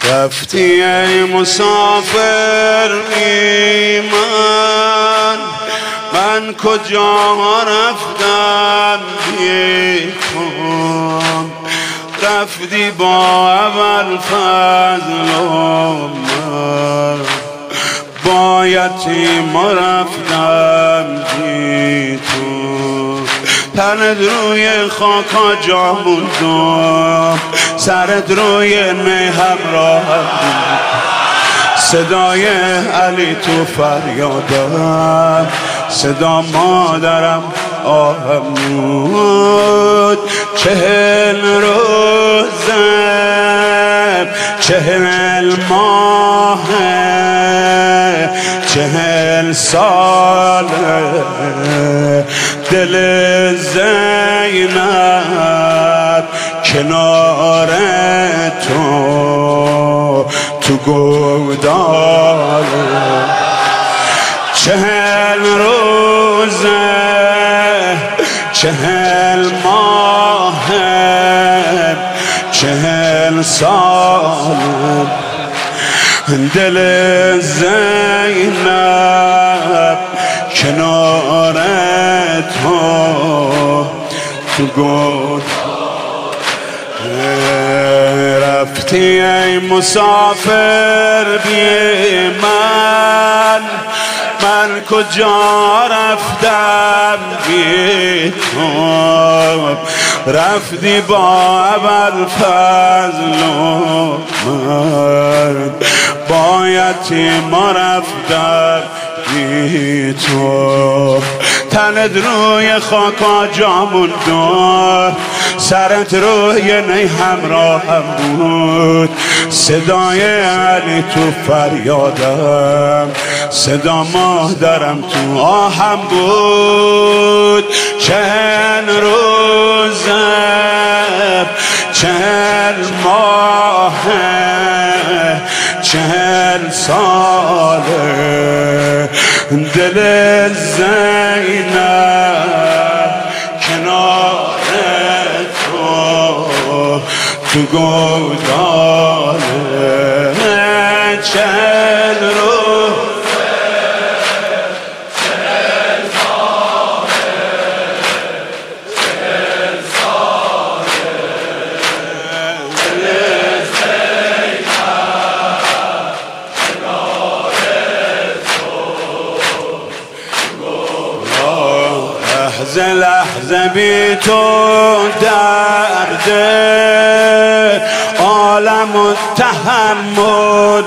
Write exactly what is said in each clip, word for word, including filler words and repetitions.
رفتی ای مسافر بی من، من کجا رفتم بی تو؟ رفتی با ابوالفضل و من، با یتیم رفتم بی تو. تنت روی خاکا جا موندم، سرت روی نی همراه بود، صدای علی تو فریادم، صدا مادرم آهم بود. چهل روزم، چهل ماه، چهل سال دل زینب کنار تو تو گودال. چهل روزه، چهل ماه، چهل سال دل زینب کنار تو تو گود. رفتی ای مسافر بی من، من کجا رفتم بی تو؟ رفتی با ابوالفضل و من، با یتیم رفتم بی تو. تنت روی خاکا جا موندم، سرت روی نی همراهم بود، صدای علی تو فریادم، صدا مادرم تو آهم بود. چهل روزم، چهل ماه، چهل سال دل زینب کنار تو تو گوداله. چهل روزه، چهل ماه، چهل سال دل زینب کنار تو تو گوداله. لحظه لحظه بی تو درده عالم و تحمل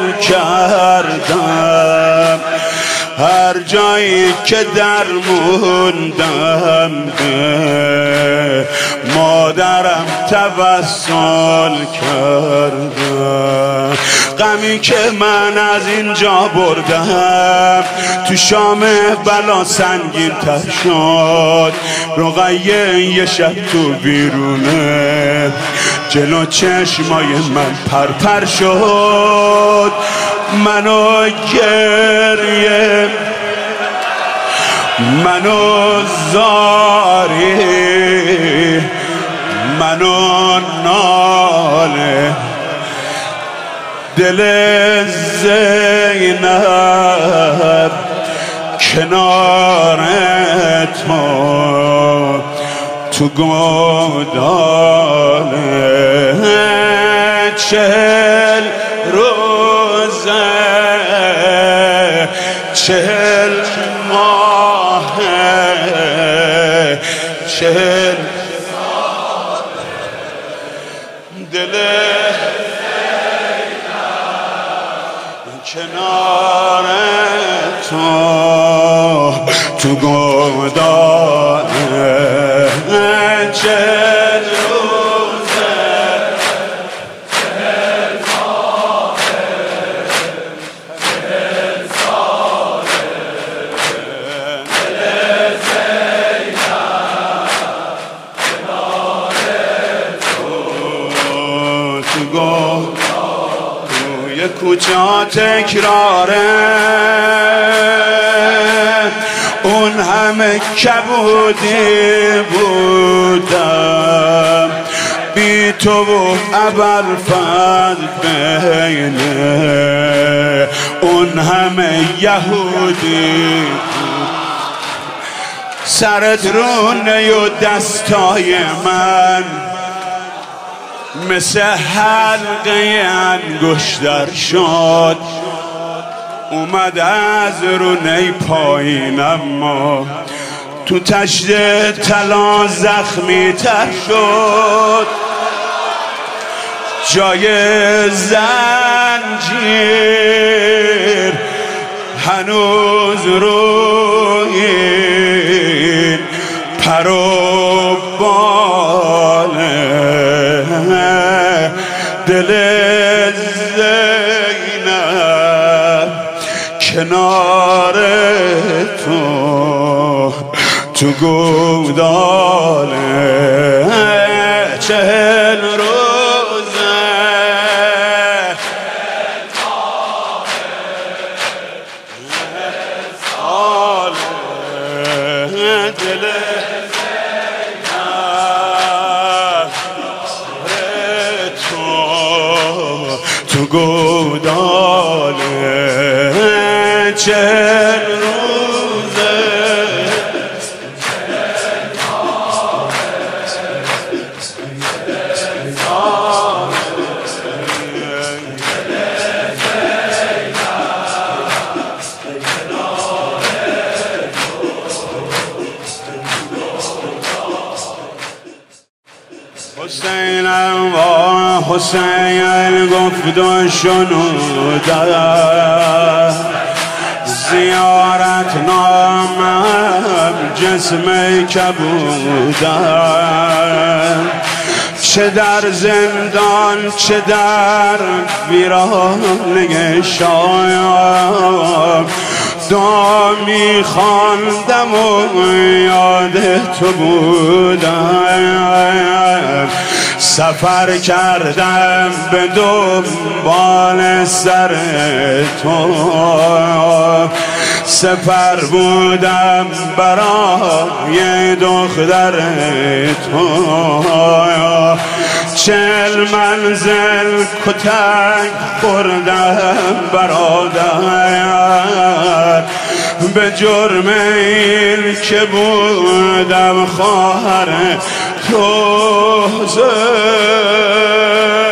کردم، هر جایی که در موندم به مادرم توسل کردم. غمی که من از اینجا بردم تو شام بلا سنگین تر شد. رقیه یه شب تو بیرونه جلو چشمای من پرپر شد. منو گریه، منو زاری، منو ناله، دل زینب کنار تو تو گوداله. چهل روزه، چهل ماه، چهل سال دل کنار تو تو گوداله. چهل روزه، چهل ماه، چهل سال دل زینب کنار تو تو گوداله. یه کوچه تکراره اون همه کبودی بودم، بی تو و ابوالفضل بین اون همه یهودی سرت رونه و دستای من مثل حلقه انگشتر شد اومد از رونه پایین اما تو تشت طلا زخمی تر شد جای زنجیر هنوز روی این پر و باله دل زینب کنار تو تو گوداله چهل روزه ساله دل تو تو گوداله چهل روزه حسینم و حسین گفت و شنودم زیارت نامم جسم کبودم چه در زندان چه در ویرانه شام دعا می‌خواندم و یاد تو بودم سفر کردم به دنبال سر تو سفر بودم برای دختر تو چل منزل کتک خوردم برادر به جرم این که بودم خواهر تو زن